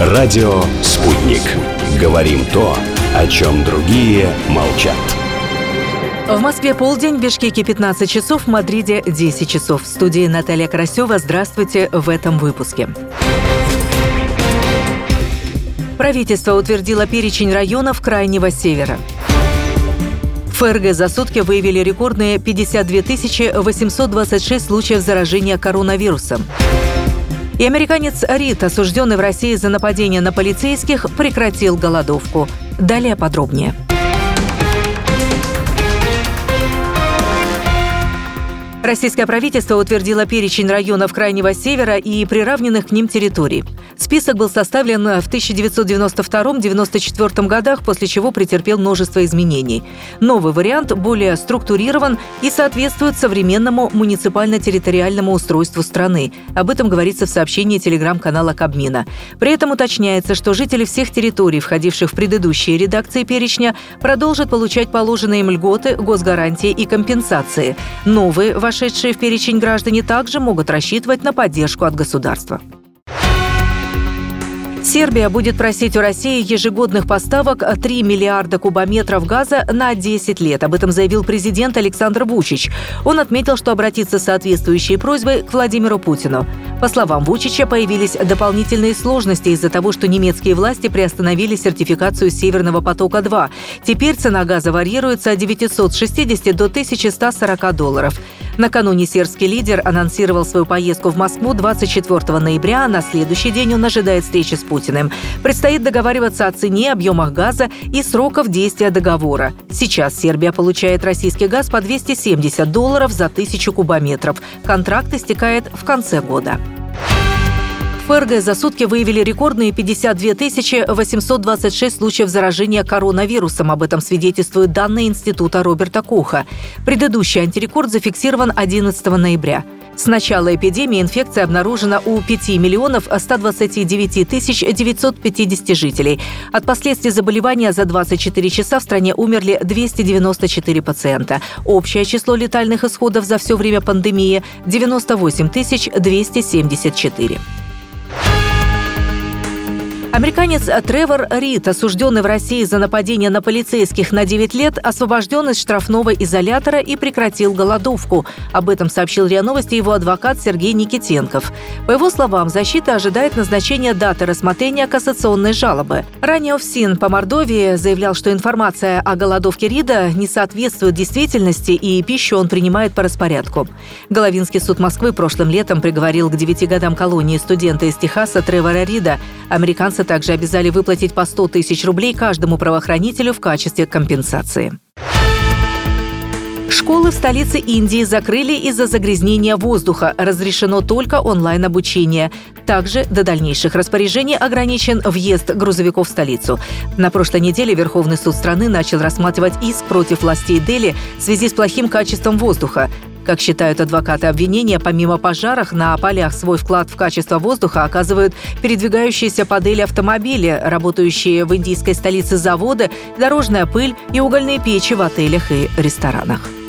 Радио «Спутник». Говорим то, о чем другие молчат. В Москве полдень, в Бишкеке 15 часов, в Мадриде 10 часов. В студии Наталья Красева. Здравствуйте в этом выпуске. Правительство утвердило перечень районов Крайнего Севера. В ФРГ за сутки выявили рекордные 52 826 случаев заражения коронавирусом. И американец Рид, осужденный в России за нападение на полицейских, прекратил голодовку. Далее подробнее. Российское правительство утвердило перечень районов Крайнего Севера и приравненных к ним территорий. Список был составлен в 1992-1994 годах, после чего претерпел множество изменений. Новый вариант более структурирован и соответствует современному муниципально-территориальному устройству страны. Об этом говорится в сообщении телеграм-канала Кабмина. При этом уточняется, что жители всех территорий, входивших в предыдущие редакции перечня, продолжат получать положенные им льготы, госгарантии и компенсации. Новые, вошедшие в перечень граждане, также могут рассчитывать на поддержку от государства. Сербия будет просить у России ежегодных поставок 3 миллиарда кубометров газа на 10 лет. Об этом заявил президент Александр Вучич. Он отметил, что обратится с соответствующей просьбой к Владимиру Путину. По словам Вучича, появились дополнительные сложности из-за того, что немецкие власти приостановили сертификацию «Северного потока-2». Теперь цена газа варьируется от 960 до 1140 долларов. Накануне сербский лидер анонсировал свою поездку в Москву 24 ноября, а на следующий день он ожидает встречи с Путиным. Предстоит договариваться о цене, объемах газа и сроках действия договора. Сейчас Сербия получает российский газ по 270 долларов за 1000 кубометров. Контракт истекает в конце года. В ФРГ за сутки выявили рекордные 52 826 случаев заражения коронавирусом. Об этом свидетельствуют данные Института Роберта Коха. Предыдущий антирекорд зафиксирован 11 ноября. С начала эпидемии инфекция обнаружена у 5 миллионов 129 тысяч 950 жителей. От последствий заболевания за 24 часа в стране умерли 294 пациента. Общее число летальных исходов за все время пандемии – 98 274. Американец Тревор Рид, осужденный в России за нападение на полицейских на 9 лет, освобожден из штрафного изолятора и прекратил голодовку. Об этом сообщил РИА Новости его адвокат Сергей Никитенков. По его словам, защита ожидает назначения даты рассмотрения кассационной жалобы. Ранее ОФСИН по Мордовии заявлял, что информация о голодовке Рида не соответствует действительности и пищу он принимает по распорядку. Головинский суд Москвы прошлым летом приговорил к 9 годам колонии студента из Техаса Тревора Рида. Американцы также обязали выплатить по 100 тысяч рублей каждому правоохранителю в качестве компенсации. Школы в столице Индии закрыли из-за загрязнения воздуха. Разрешено только онлайн-обучение. Также до дальнейших распоряжений ограничен въезд грузовиков в столицу. На прошлой неделе Верховный суд страны начал рассматривать иск против властей Дели в связи с плохим качеством воздуха. Как считают адвокаты обвинения, помимо пожаров на полях свой вклад в качество воздуха оказывают передвигающиеся по Дели автомобили, работающие в индийской столице заводы, дорожная пыль и угольные печи в отелях и ресторанах.